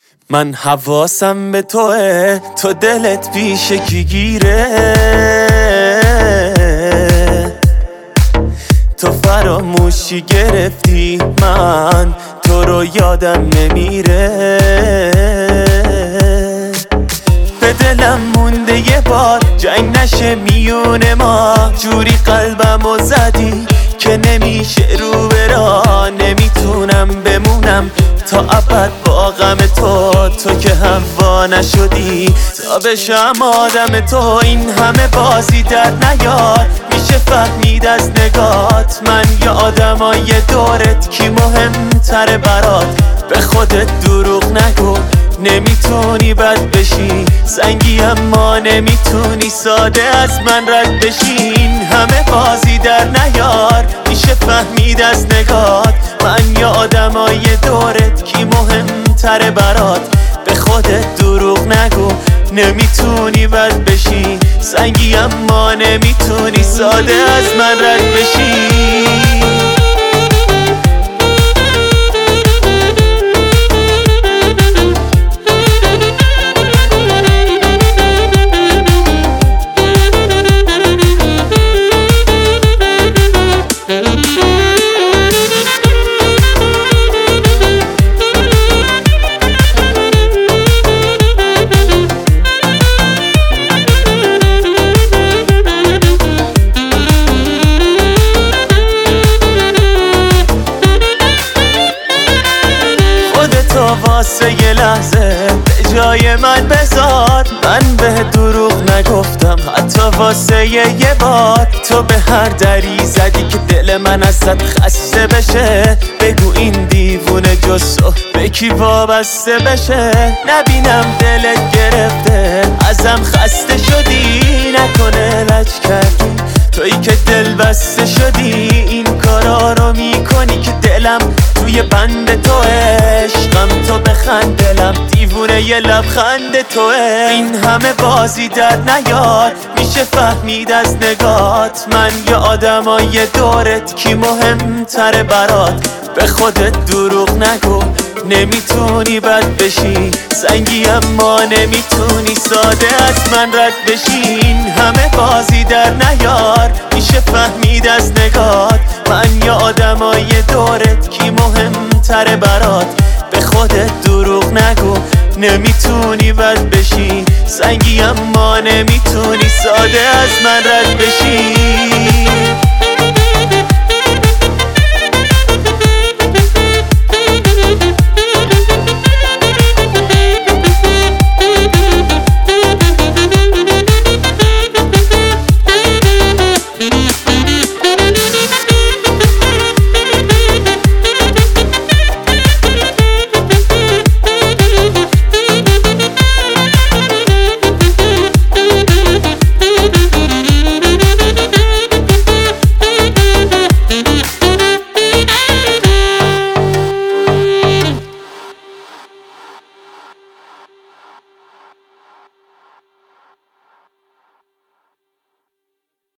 من حواسم به توه، تو دلت پیش کی گیره؟ تو فراموشی گرفتی، من تو رو یادم نمیره. به دلم مونده یه بار جنگ نشه میون ما، جوری قلبمو زدی که نمیشه رو برا. نمیتونم بمونم تا ابد با غم تو که هوا نشدی تا بشم آدم تو. این همه بازی در نیار، میشه فهمید از نگات من یا آدمای دورت کی مهمتره برات. به خودت دروغ نگو، نمیتونی بد بشی سنگی اما نمیتونی ساده از من رد بشی. این همه بازی در نیار، میشه فهمید از نگات من یا آدمای دورت کی مهمتره برات. به خودت دروغ نگو، نمیتونی بد بشی سنگی اما نمیتونی ساده از من رد بشی. واسه یه لحظه به جای من بذار، من به دروغ نگفتم حتی واسه یه بار. تو به هر دری زدی که دل من ازت خسته بشه. بگو این دیوونه جز تو به کی وابسته بشه. نبینم دلت گرفته ازم خسته شدی، نکنه لج کردی تویی که دل بسته شدی. این کارا رو میکنی که دلم توی بند تو، عشقم تو بخند دلم دیوونه یه لبخند توه. این همه بازی در نیار، میشه فهمید از نگات من یا آدمای دورت کی مهمتره برات. به خودت دروغ نگو، نمیتونی بد بشی سنگی اما نمیتونی ساده از من رد بشی. این همه بازی در نیار، میشه فهمید از نگات من یا آدمای دورت کی مهمتره برات. به خودت دروغ نگو، نمیتونی بد بشی سنگی اما نمیتونی ساده از من رد بشی.